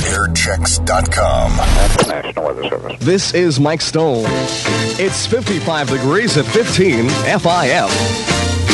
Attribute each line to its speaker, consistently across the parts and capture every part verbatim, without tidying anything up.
Speaker 1: air checks dot com.
Speaker 2: National Weather Service.
Speaker 3: This is Mike Stone. It's fifty-five degrees at fifteen F I F.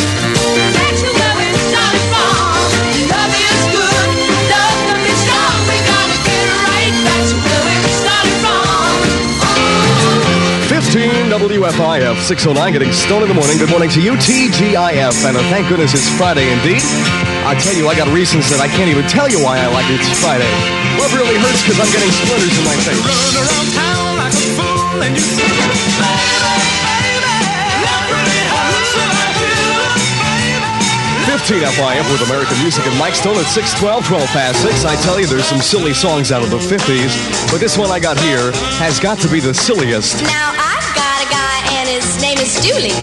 Speaker 3: fifteen W F I F, six oh nine, getting stoned in the morning. Good morning to you, T G I F. And uh, thank goodness it's Friday indeed. I tell you, I got reasons that I can't even tell you why I like it. It's Friday. Love really hurts because I'm getting splinters in my face.
Speaker 4: Run around town like a fool and you say, baby, baby, love really hurts like you, baby.
Speaker 3: fifteen F I F with American music and Mike Stone at six twelve, twelve past six. I tell you, there's some silly songs out of the fifties, but this one I got here has got to be the silliest.
Speaker 5: Now I've got a guy and his name is Dooley.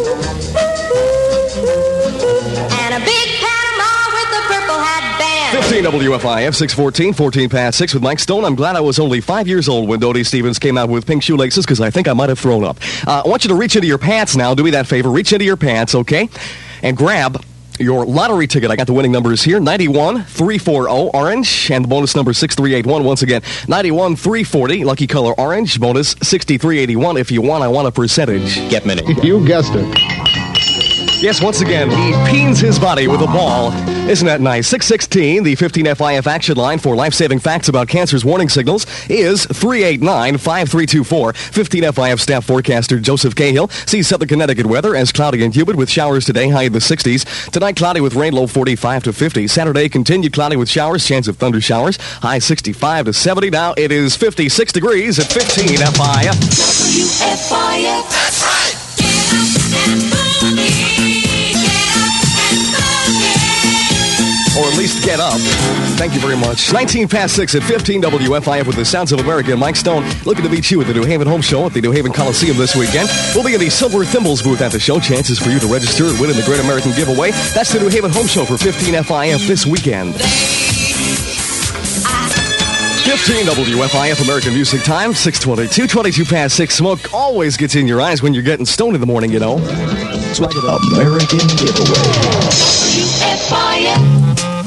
Speaker 5: And a big Panama with a purple hat band.
Speaker 3: fifteen W F I F, six fourteen, fourteen past six with Mike Stone. I'm glad I was only five years old when Dodie Stevens came out with pink shoelaces because I think I might have thrown up. Uh, I want you to reach into your pants now. Do me that favor. Reach into your pants, okay? And grab your lottery ticket. I got the winning numbers here. ninety-one, three forty, orange, and the bonus number six three eight one. Once again, ninety-one, three forty, lucky color orange, bonus sixty-three eighty-one. If you want, I want a percentage.
Speaker 6: Get many.
Speaker 7: You guessed it.
Speaker 3: Yes, once again, he peens his body with a ball. Isn't that nice? six sixteen, the fifteen F I F action line for life-saving facts about cancer's warning signals is three eight nine, five three two four. fifteen F I F staff forecaster Joseph Cahill sees Southern Connecticut weather as cloudy and humid with showers today, high in the sixties. Tonight, cloudy with rain, low forty-five to fifty. Saturday, continued cloudy with showers, chance of thunder showers, high sixty-five to seventy. Now it is fifty-six degrees at fifteen F I F.
Speaker 5: W F I F. That's right. Get up and boogie.
Speaker 3: Or at least get up. Thank you very much. nineteen past six at fifteen W F I F with the Sounds of America. Mike Stone looking to meet you at the New Haven Home Show at the New Haven Coliseum this weekend. We'll be in the Silver Thimbles booth at the show. Chances for you to register and win in the Great American Giveaway. That's the New Haven Home Show for fifteen F I F this weekend. fifteen W F I F American Music Time, six twenty-two, twenty-two past six. Smoke always gets in your eyes when you're getting stoned in the morning, you know.
Speaker 1: American Giveaway.
Speaker 5: W F I F.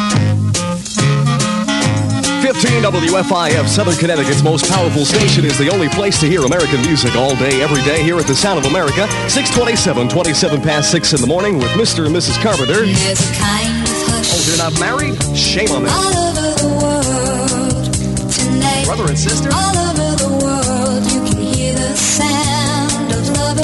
Speaker 3: fifteen W F I F, Southern Connecticut's most powerful station, is the only place to hear American music all day, every day, here at the Sound of America. six twenty-seven, twenty-seven past six in the morning with Mister and Missus Carpenter.
Speaker 8: There's a kind of hush.
Speaker 3: Oh, you're not married? Shame on me.
Speaker 8: All over the world tonight.
Speaker 3: Brother and sister?
Speaker 8: All over the world you can hear the sound of love.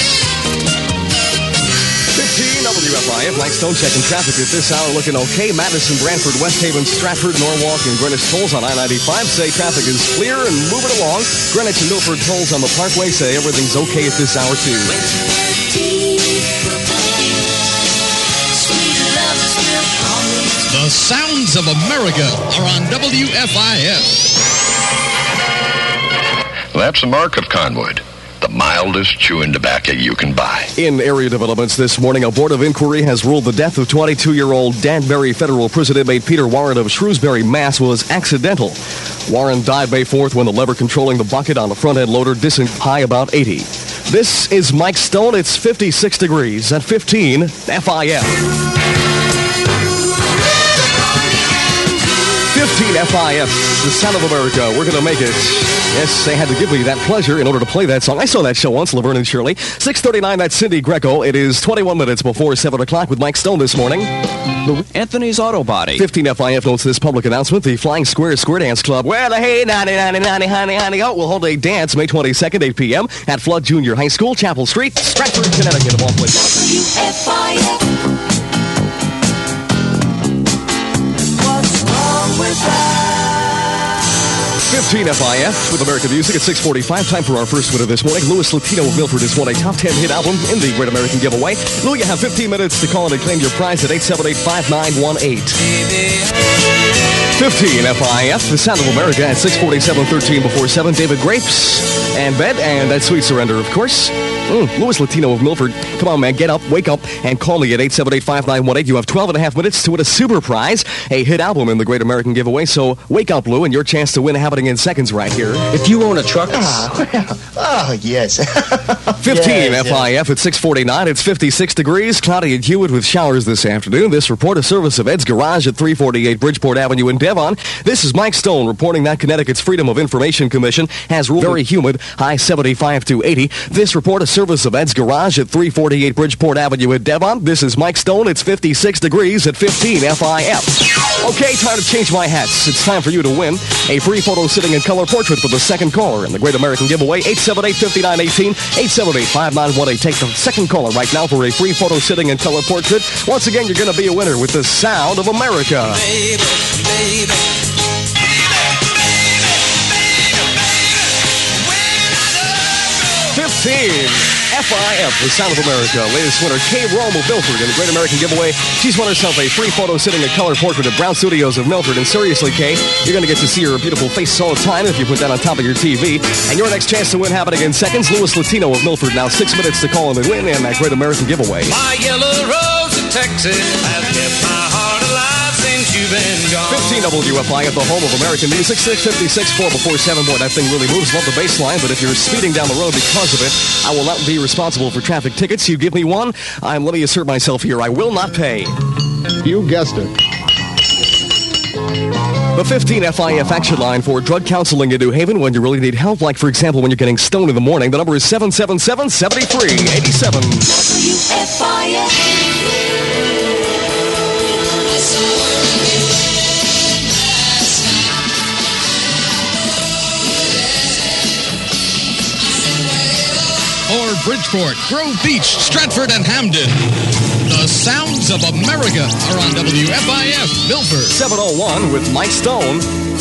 Speaker 3: fifteen W F I F, Mike Stone checking traffic at this hour, looking okay. Madison, Brantford, West Haven, Stratford, Norwalk, and Greenwich tolls on I ninety-five say traffic is clear and moving along. Greenwich and Milford tolls on the Parkway say everything's okay at this hour, too.
Speaker 9: The Sounds of America are on W F I F.
Speaker 1: That's the mark of Conwood. The mildest chewing tobacco you can buy.
Speaker 3: In area developments this morning, a board of inquiry has ruled the death of twenty-two-year-old Danbury Federal Prison inmate Peter Warren of Shrewsbury, Mass. was accidental. Warren died May fourth when the lever controlling the bucket on the front-end loader disengaged high about eighty. This is Mike Stone. It's fifty-six degrees at fifteen F I F. fifteen F I F, the Sound of America. We're going to make it. Yes, they had to give me that pleasure in order to play that song. I saw that show once, Laverne and Shirley. six thirty-nine, that's Cindy Greco. It is twenty-one minutes before seven o'clock with Mike Stone this morning.
Speaker 6: Anthony's Auto Body.
Speaker 3: fifteen F I F notes this public announcement. The Flying Square Square Dance Club, where the hey, ninety, ninety, ninety, honey, honey, oh, will hold a dance May twenty-second, eight p.m. at Flood Junior High School, Chapel Street, Stratford, Connecticut, of all places.
Speaker 5: W F I F. What's wrong with that?
Speaker 3: fifteen F I F with American music at six forty-five. Time for our first winner this morning. Louis Latino of Milford has won a top ten hit album in the Great American Giveaway. Louis, you have fifteen minutes to call in and claim your prize at eight seven eight, five nine one eight. fifteen F I F, the Sound of America at six forty-seven, thirteen before seven. David Grapes and Bed, and that Sweet Surrender, of course. Mm, Louis Latino of Milford. Come on, man. Get up, wake up, and call me at eight seven eight, five nine one eight. You have twelve and a half minutes to win a super prize, a hit album in the Great American Giveaway. So wake up, Lou, and your chance to win happening in seconds right here.
Speaker 6: If you own a truck,
Speaker 7: Oh, yes.
Speaker 3: fifteen
Speaker 7: Yes,
Speaker 3: F I F at six forty-nine. It's fifty-six degrees, cloudy and humid with showers this afternoon. This report, a service of Ed's Garage at three forty-eight Bridgeport Avenue in Devon. This is Mike Stone reporting that Connecticut's Freedom of Information Commission has ruled very humid, high seventy-five to eighty. This report, a service of Ed's Garage at three forty-eight Bridgeport Avenue in Devon. This is Mike Stone. It's fifty-six degrees at fifteen F I F. Okay, time to change my hats. It's time for you to win a free photo sitting in color portrait for the second caller in the Great American Giveaway. eight seven eight, five nine one eight, eight seven eight, five nine one eight. Take the second caller right now for a free photo sitting in color portrait. Once again, you're going to be a winner with the sound of America.
Speaker 4: Baby, baby.
Speaker 3: fifteen F I F, the sound of America. Latest winner, Kay Rome of Milford in the Great American Giveaway. She's won herself a free photo sitting in color portrait at Brown Studios of Milford. And seriously, Kay, you're going to get to see her beautiful face all the time if you put that on top of your T V. And your next chance to win happening in seconds, Louis Latino of Milford. Now six minutes to call in and win in that Great American Giveaway.
Speaker 4: My yellow rose of Texas has kept my heart alive since you've been gone.
Speaker 3: fifteen W F I at the home of American music. six fifty-six, four before seven. Boy, that thing really moves. Love the bass line, but if you're speeding down the road because of it, I will not be responsible for traffic tickets. You give me one, I'm let me assert myself here. I will not pay.
Speaker 10: You guessed it.
Speaker 3: The fifteen F I F action line for drug counseling in New Haven when you really need help, like, for example, when you're getting stoned in the morning. The number is seven seven seven, seven three eight seven.
Speaker 8: W F I F.
Speaker 9: Or Bridgeport, Grove Beach, Stratford, and Hamden. The sounds of America are on W F I F, Milford.
Speaker 3: seven oh one with Mike Stone.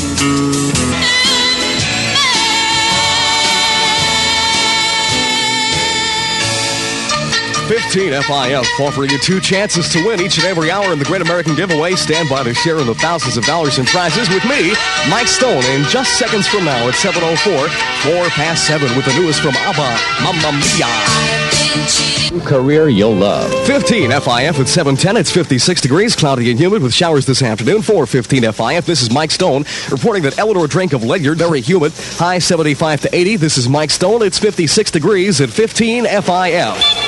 Speaker 3: fifteen F I F offering you two chances to win each and every hour in the Great American Giveaway. Stand by to share in the thousands of dollars in prizes with me, Mike Stone, in just seconds from now at seven oh four, four past seven with the newest from ABBA, Mamma Mia.
Speaker 6: career you'll love.
Speaker 3: fifteen F I F at seven ten. It's fifty-six degrees, cloudy and humid with showers this afternoon. For fifteen F I F, this is Mike Stone reporting that Eleanor Drink of Ledyard, very humid, high seventy-five to eighty. This is Mike Stone. It's fifty-six degrees at fifteen F I F.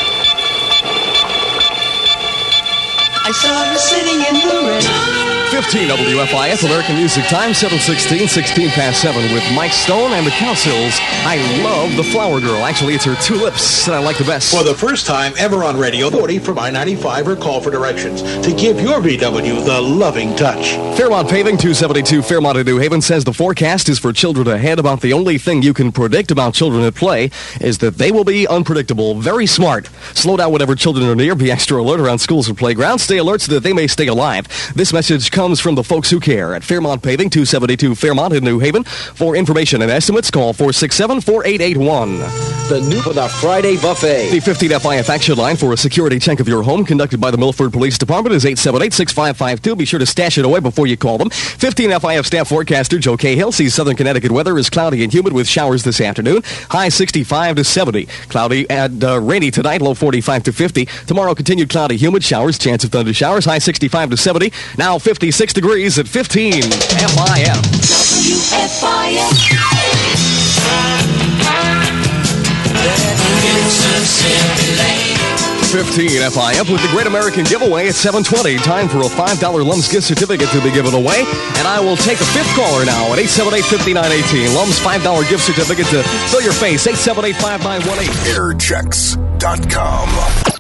Speaker 5: I saw her sitting in the rain.
Speaker 3: fifteen W F I F, American Music Time, seven sixteen, sixteen past seven with Mike Stone and the Cowsills. I love the Flower Girl. Actually, it's her tulips that I like the best.
Speaker 11: For the first time ever on radio, forty from I ninety-five or call for directions to give your V W the loving touch.
Speaker 3: Fairmont Paving, two seventy-two Fairmont in New Haven, says the forecast is for children ahead. About the only thing you can predict about children at play is that they will be unpredictable, very smart. Slow down whenever children are near. Be extra alert around schools or playgrounds. Stay alert so that they may stay alive. This message comes from the folks who care at Fairmont Paving, two seventy-two Fairmont in New Haven. For information and estimates, call four six seven, four eight eight one.
Speaker 6: The new for the Friday buffet.
Speaker 3: The fifteen F I F action line for a security check of your home conducted by the Milford Police Department is eight seven eight, six five five two. Be sure to stash it away before you call them. fifteen F I F staff forecaster Joe Cahill sees southern Connecticut weather is cloudy and humid with showers this afternoon. High sixty-five to seventy. Cloudy and uh, rainy tonight, low forty-five to fifty. Tomorrow continued cloudy, humid showers, chance of thunder showers, high sixty-five to seventy. Now fifty-six degrees at fifteen F I F.
Speaker 8: W F I F.
Speaker 3: fifteen F I F with the Great American Giveaway at seven twenty. Time for a five dollar Lums gift certificate to be given away. And I will take the fifth caller now at eight seven eight, five nine one eight. Lums five dollar gift certificate to fill your face. eight seven eight, five nine one eight.
Speaker 1: airchecks dot com.